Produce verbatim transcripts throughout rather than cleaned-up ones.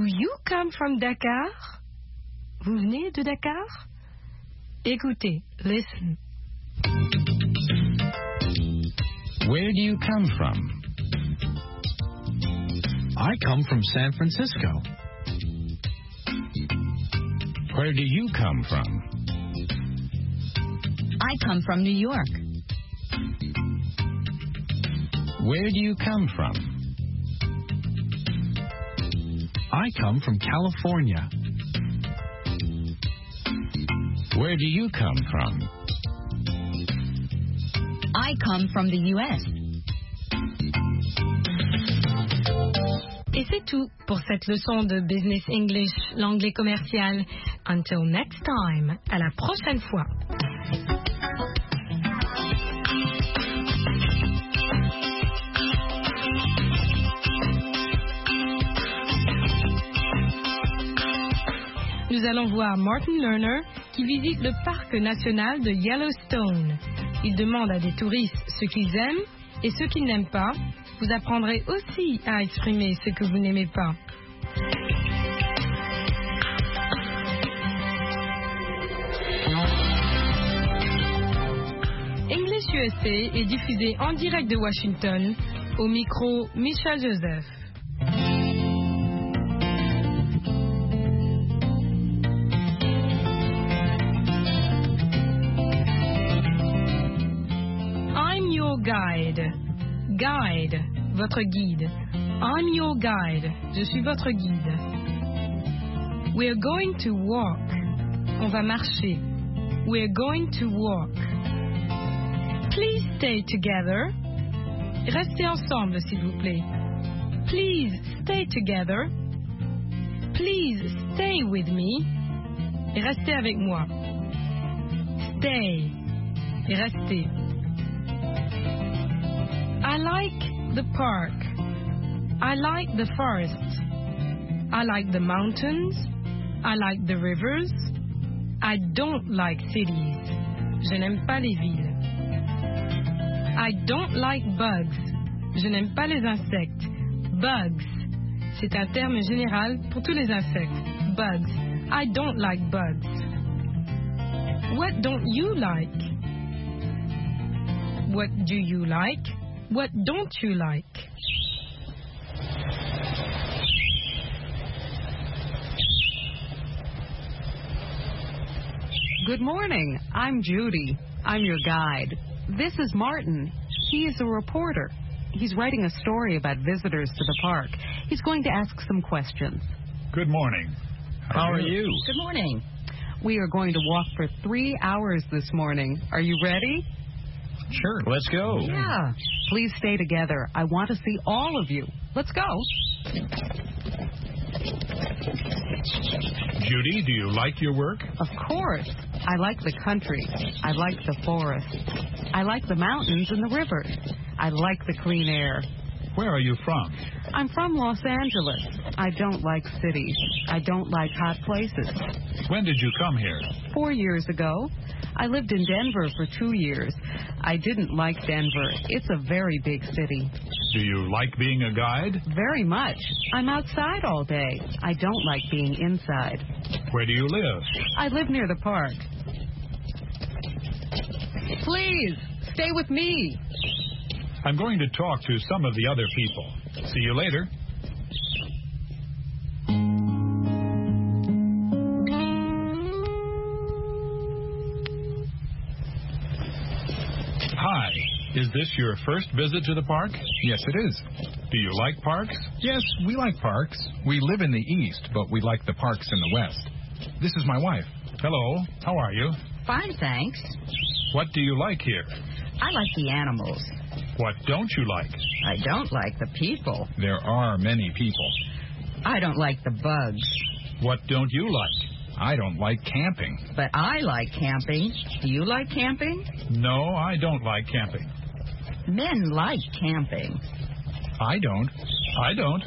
you come from Dakar? Vous venez de Dakar? Écoutez, listen. Where do you come from? I come from San Francisco. Where do you come from? I come from New York. Where do you come from? I come from California. Where do you come from? I come from the U S. Et c'est tout pour cette leçon de Business English, l'anglais commercial. Until next time, à la prochaine fois. Nous allons voir Martin Lerner qui visite le parc national de Yellowstone. Il demande à des touristes ce qu'ils aiment et ce qu'ils n'aiment pas. Vous apprendrez aussi à exprimer ce que vous n'aimez pas. English U S A est diffusé en direct de Washington. Au micro, Michel Joseph. I'm your guide. Guide, votre guide. I'm your guide. Je suis votre guide. We're going to walk. On va marcher. We're going to walk. Please stay together. Restez ensemble, s'il vous plaît. Please stay together. Please stay with me. Et restez avec moi. Stay. Et restez. I like the park. I like the forest. I like the mountains. I like the rivers. I don't like cities. Je n'aime pas les villes. I don't like bugs. Je n'aime pas les insectes. Bugs. C'est un terme général pour tous les insectes. Bugs. I don't like bugs. What don't you like? What do you like? What don't you like? Good morning. I'm Judy. I'm your guide. This is Martin. He is a reporter. He's writing a story about visitors to the park. He's going to ask some questions. Good morning. How, How are you? you? Good morning. We are going to walk for three hours this morning. Are you ready? Sure, let's go. Yeah. Please stay together. I want to see all of you. Let's go. Judy, do you like your work? Of course. I like the country. I like the forest. I like the mountains and the rivers. I like the clean air. Where are you from? I'm from Los Angeles. I don't like cities. I don't like hot places. When did you come here? Four years ago. I lived in Denver for two years. I didn't like Denver. It's a very big city. Do you like being a guide? Very much. I'm outside all day. I don't like being inside. Where do you live? I live near the park. Please, stay with me. I'm going to talk to some of the other people. See you later. Hi. Is this your first visit to the park? Yes, it is. Do you like parks? Yes, we like parks. We live in the east, but we like the parks in the west. This is my wife. Hello. How are you? Fine, thanks. What do you like here? I like the animals. What don't you like? I don't like the people. There are many people. I don't like the bugs. What don't you like? I don't like camping. But I like camping. Do you like camping? No, I don't like camping. Men like camping. I don't. I don't.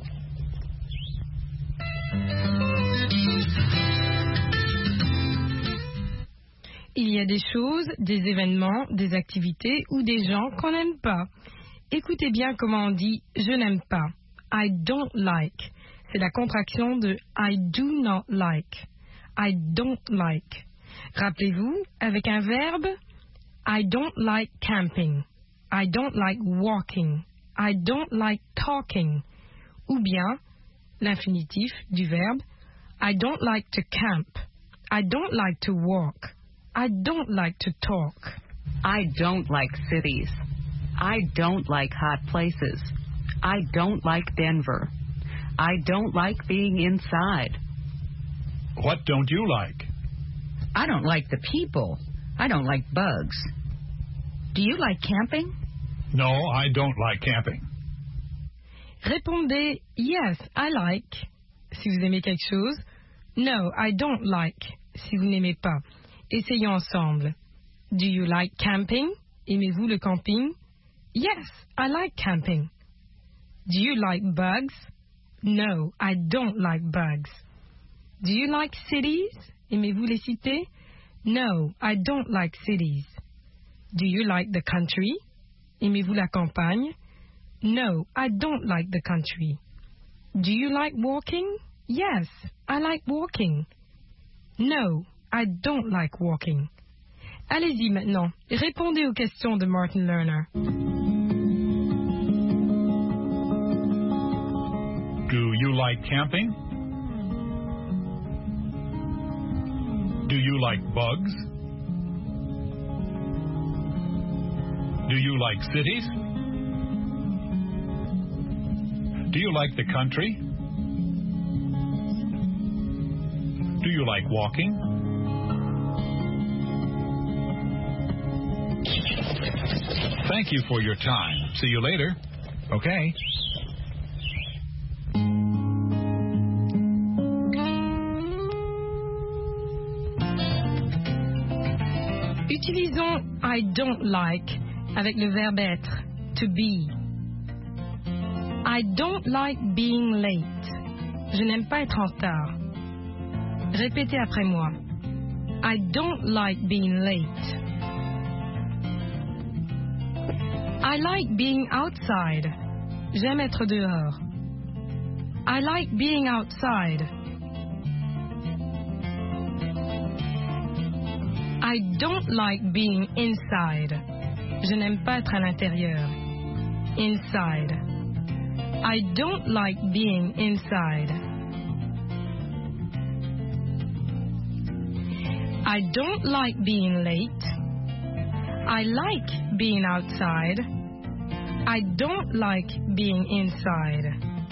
Il y a des choses, des événements, des activités ou des gens qu'on n'aime pas. Écoutez bien comment on dit « je n'aime pas ». I don't like. C'est la contraction de I do not like. I don't like. Rappelez-vous, avec un verbe, I don't like camping. I don't like walking. I don't like talking. Ou bien, l'infinitif du verbe, I don't like to camp. I don't like to walk. I don't like to talk. I don't like cities. I don't like hot places. I don't like Denver. I don't like being inside. What don't you like? I don't like the people. I don't like bugs. Do you like camping? No, I don't like camping. Répondez yes, I like si vous aimez quelque chose. No, I don't like si vous n'aimez pas. Essayons ensemble. Do you like camping? Aimez-vous le camping? Yes, I like camping. Do you like bugs? No, I don't like bugs. Do you like cities? Aimez-vous les cités? No, I don't like cities. Do you like the country? Aimez-vous la campagne? No, I don't like the country. Do you like walking? Yes, I like walking. No, I don't like walking. Allez-y maintenant, répondez aux questions de Martin Lerner. Do you like camping? Do you like bugs? Do you like cities? Do you like the country? Do you like walking? Thank you for your time. See you later. Okay. Utilisons I don't like avec le verbe être, to be. I don't like being late. Je n'aime pas être en retard. Répétez après moi. I don't like being late. I like being outside. J'aime être dehors. I like being outside. I don't like being inside. Je n'aime pas être à l'intérieur. Inside. I don't like being inside. I don't like being late. I like being outside. I don't like being inside.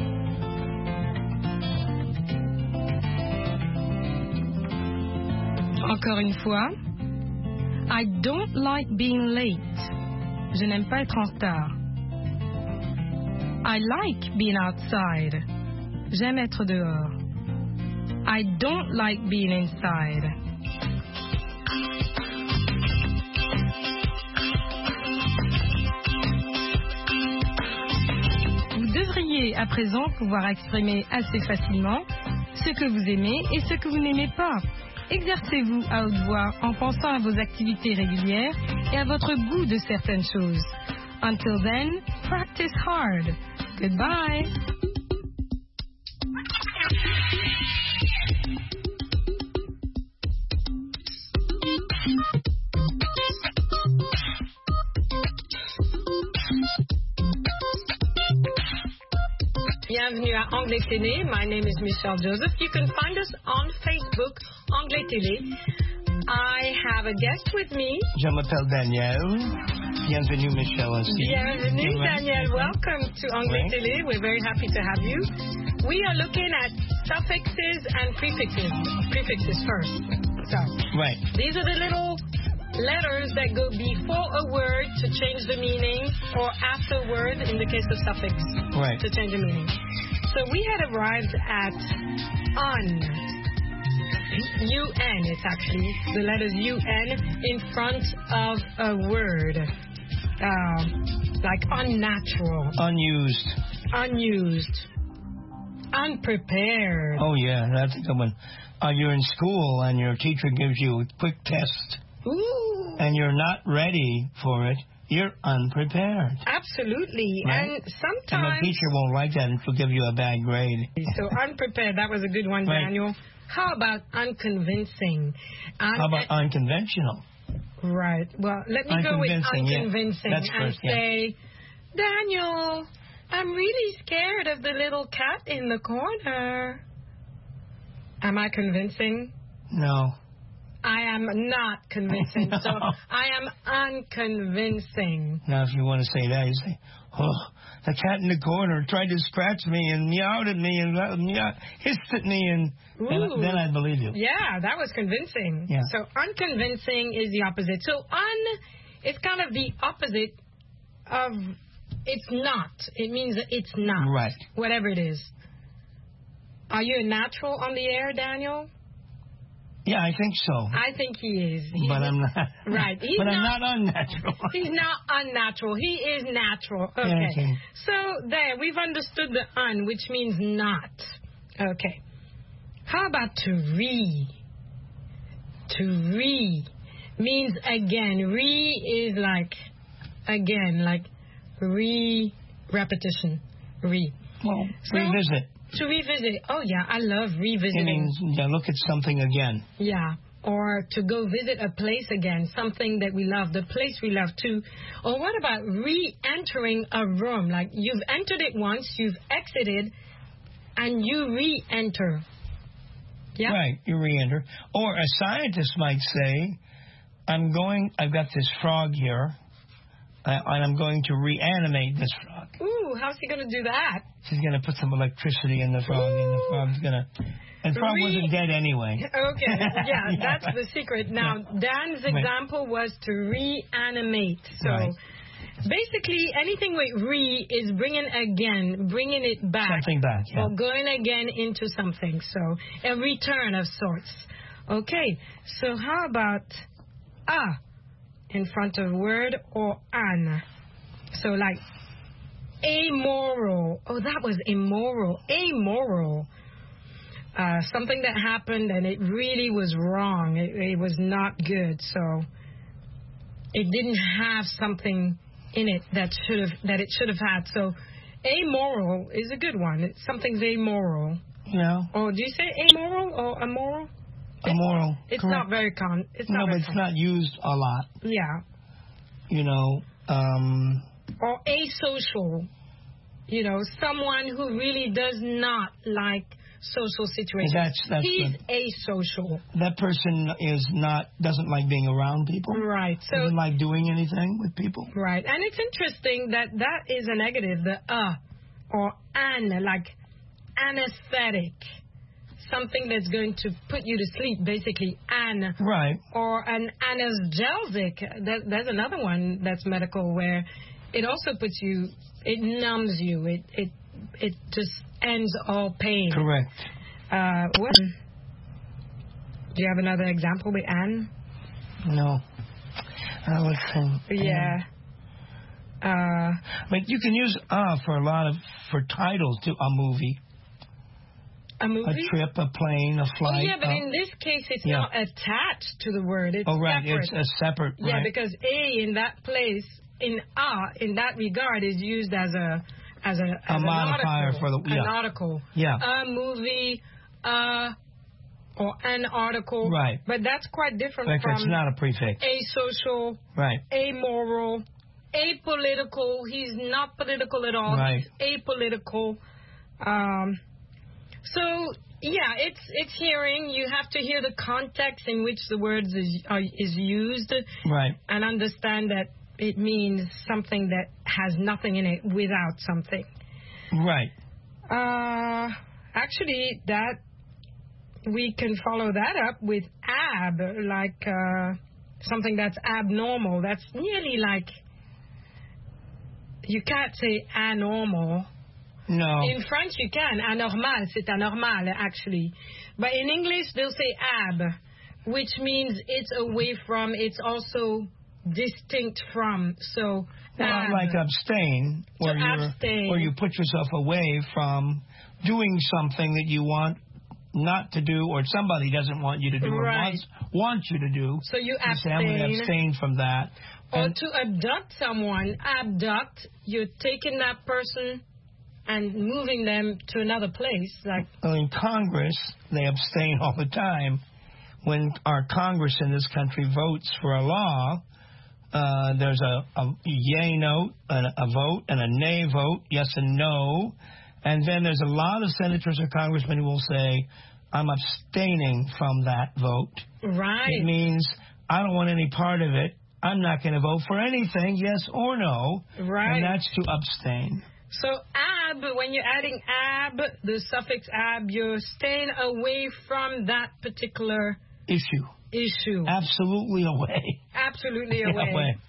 Encore une fois. I don't like being late. Je n'aime pas être en retard. I like being outside. J'aime être dehors. I don't like being inside. Vous devriez à présent pouvoir exprimer assez facilement ce que vous aimez et ce que vous n'aimez pas. Exercez-vous à haute voix en pensant à vos activités régulières et à votre goût de certaines choses. Until then, practice hard. Goodbye. Bienvenue à Anglais Télé. My name is Michelle Joseph. You can find us on Facebook, Anglais Télé. I have a guest with me. Je m'appelle Daniel. Bienvenue, Michelle. Aussi. Bienvenue, Daniel. Welcome to Anglais Oui. Télé. We're very happy to have you. We are looking at suffixes and prefixes. Prefixes first. So, Right. these are the little letters that go before a word to change the meaning, or after a word in the case of suffix Right. to change the meaning. So we had arrived at un. U N, it's actually the letters U N in front of a word. Uh, like unnatural, Unused. unused, unprepared. Oh, yeah, that's a good one. Uh, you're in school and your teacher gives you a quick test Ooh. and you're not ready for it You're unprepared. Absolutely. Right? And And sometimes... the teacher won't like that and she'll give you a bad grade. So unprepared, that was a good one, Right. Daniel. How about unconvincing? Un- How about unconventional? Right. Well, let me go with Unconvincing, yeah. unconvincing That's and first, yeah. say, Daniel, I'm really scared of the little cat in the corner. Am I convincing? No. I am not convincing. No. So I am unconvincing. Now, if you want to say that, you say, oh, the cat in the corner tried to scratch me and meowed at me and uh, meow, hissed at me, and then, Ooh. then I'd believe you. Yeah, that was convincing. Yeah. So unconvincing is the opposite. So un, it's kind of the opposite of it's not. It means that it's not. Right. Whatever it is. Are you a natural on the air, Daniel? Yeah, I think so. I think he is. He's but I'm not. Right. He's but not, I'm not unnatural. He's not unnatural. He is natural. Okay. Yeah, okay. So there, we've understood the un, which means not. Okay. How about to re? To re means again. Re is like again, like re repetition. Re. Well, So- revisit. To revisit. Oh yeah, I love It revisiting. means yeah, look at something again. Yeah. Or to go visit a place again, something that we love, the place we love too. Or what about re-entering a room? Like you've entered it once, you've exited, and you re-enter. Yeah? Right, you re-enter. Or a scientist might say, I'm going, I've got this frog here, uh, and I'm going to reanimate this frog. Ooh, how's he going to do that? She's going to put some electricity in the frog, and the frog's going to... And the frog Re- wasn't dead anyway. Okay, yeah, Yeah. that's the secret. Now, Dan's Right. example was to reanimate. So Right. basically, anything with re is bringing again, bringing it back. Something back, yeah. Or going again into something. So a return of sorts. Okay, so how about a in front of word or an? So like amoral. Oh, that was immoral. Amoral. Uh, something that happened and it really was wrong. It, it was not good. So it didn't have something in it that should have that it should have had. So amoral is a good one. It's, something's amoral. Yeah. Or do you say amoral or immoral? Immoral. It's correct. not very con. It's No, not but very it's con- not used a lot. Yeah. You know, um... Or asocial. You know, someone who really does not like social situations. That's, that's He's good. asocial. That person is not, doesn't like being around people. Right. So Doesn't like doing anything with people. right. And it's interesting that that is a negative, the uh or an, like anesthetic. Something that's going to put you to sleep, basically, an. Right. Or an analgesic. That, there's another one that's medical where it also puts you, it numbs you. It it it just ends all pain. Correct. Uh, what? Do you have another example with an? No. I was saying. Yeah. Uh, But you can use uh for a lot of, for titles to a movie, a movie? a trip, a plane, a Oh, flight. yeah, but uh, in this case, it's yeah. not attached to the word. It's oh, right. separate. It's a separate. Yeah, right. because a in that place, in a in that regard, is used as a as a as A an modifier article, for the- yeah. an article. Yeah. A movie, uh, or an article. Right. But that's quite different Like, it's from not a prefix. asocial, Right. amoral, apolitical. He's not political at all. Right. He's apolitical. Um, so yeah, it's it's hearing. You have to hear the context in which the words is are, is used, Right. and understand that it means something that has nothing in it without something. Right. Uh, actually, that we can follow that up with ab, like uh, something that's abnormal. That's nearly like you can't say anormal. No. In French, you can. Anormal, c'est anormal, actually. But in English, they'll say ab, which means it's away from, it's also distinct from. So, Well, ab. like abstain, To where you abstain. where you put yourself away from doing something that you want not to do, or somebody doesn't want you to do, or Right. wants, wants you to do. So you You say, I'm going to abstain. abstain from that. Or And- to abduct someone, abduct, you're taking that person and moving them to another place. Like, Well, in Congress, they abstain all the time. When our Congress in this country votes for a law, uh, there's a, a yay note, a, a vote, and a nay vote, yes and no. And then there's a lot of senators or congressmen who will say, I'm abstaining from that vote. right. It means I don't want any part of it. I'm not going to vote for anything, yes or no. Right. And that's to abstain. So ab, when you're adding ab, the suffix ab, you're staying away from that particular Issue. issue. Absolutely away. Absolutely away. Away.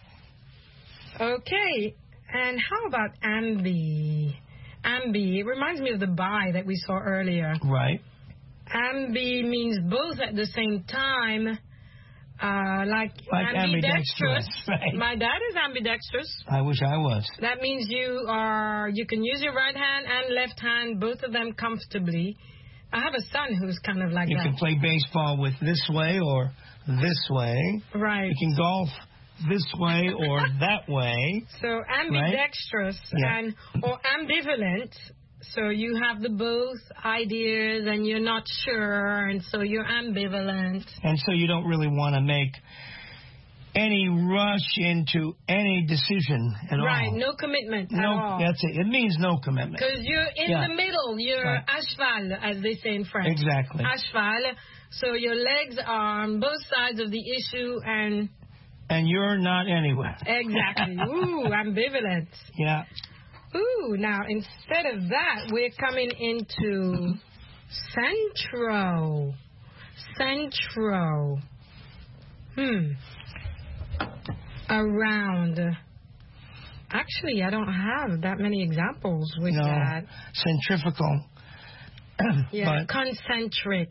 Okay. And how about ambi? Ambi. It reminds me of the bi that we saw earlier. Right. Ambi means both at the same time. Uh, like, Like ambidextrous, right. My dad is ambidextrous. I wish I was. That means you are you can use your right hand and left hand, both of them comfortably. I have a son who's kind of like You that. can play baseball with this way or this way. Right. You can golf this way or that way. So ambidextrous Yeah. and or ambivalent. So you have the both ideas and you're not sure, and so you're ambivalent. And so you don't really want to make any rush into any decision at Right, all. no commitment at No, all. that's it. It means no commitment. Because you're in Yeah. the middle. You're Right. à cheval, as they say in French. Exactly. À cheval. So your legs are on both sides of the issue, and And you're not anywhere. exactly. Ooh, ambivalent. Yeah. Ooh, now instead of that, we're coming into centro. Centro. Hmm. Around. Actually, I don't have that many examples with No. that. Centrifugal. Yeah, But, concentric.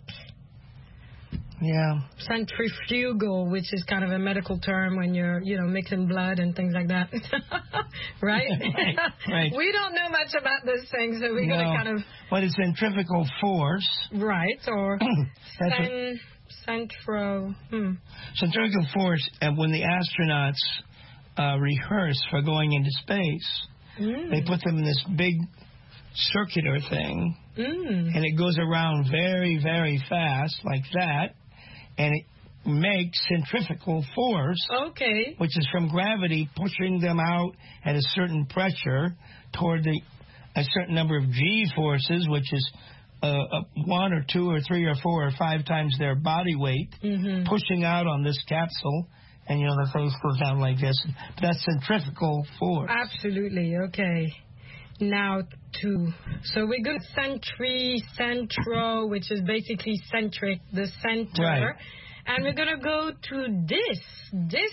yeah. Centrifugal, which is kind of a medical term when you're, you know, mixing blood and things like that. right? Right, right. We don't know much about this thing, so we're No. going to kind of... But it's centrifugal force. Right, or That's what- cen, centro... Hmm. Centrifugal force, and when the astronauts uh, rehearse for going into space, Mm. they put them in this big circular thing, Mm. and it goes around very, very fast, like that, and it makes centrifugal force, Okay. which is from gravity pushing them out at a certain pressure toward the a certain number of G forces, which is uh, uh, one or two or three or four or five times their body weight, Mm-hmm. pushing out on this capsule, and you know the face goes down like this. That's centrifugal force. Absolutely, okay. Now to... So we're going to centri, centro, which is basically centric, the center. Right. And we're going to go to dis, dis,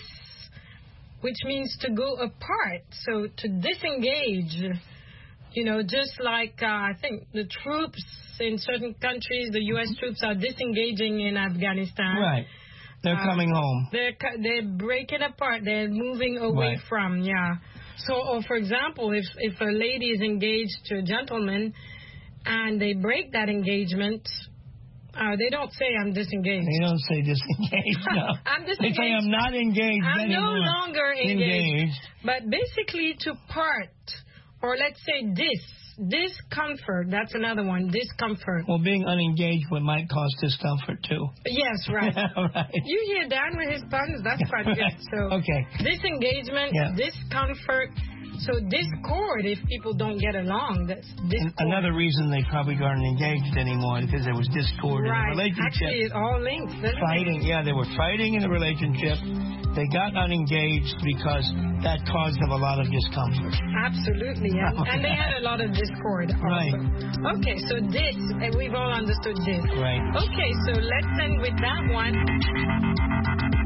which means to go apart. So to disengage, you know, just like uh, I think the troops in certain countries, the U S troops are disengaging in Afghanistan. Right. They're Uh, coming home. They're cu- they're breaking apart. They're moving away Right. from, yeah. So, or for example, if if a lady is engaged to a gentleman and they break that engagement, uh, they don't say I'm disengaged. They don't say disengaged. No. I'm They disengaged. say I'm not engaged I'm no anymore. longer engaged. Engaged. But basically, to part, or let's say dis, discomfort. That's another one. Discomfort. Well, being unengaged would might cause discomfort too. Yes, right. right. You hear Dan with his puns? That's quite good. So Okay. disengagement, Yeah. discomfort. So discord if people don't get along. That's discord. Another reason they probably aren't engaged anymore because there was discord right. in the relationship. Actually, it all links. doesn't it? Fighting, yeah, they were fighting in the relationship. They got unengaged because that caused them a lot of discomfort. Absolutely, yeah. And they had a lot of discord also. Right. Okay, so this, and we've all understood this. Right. Okay, so let's end with that one.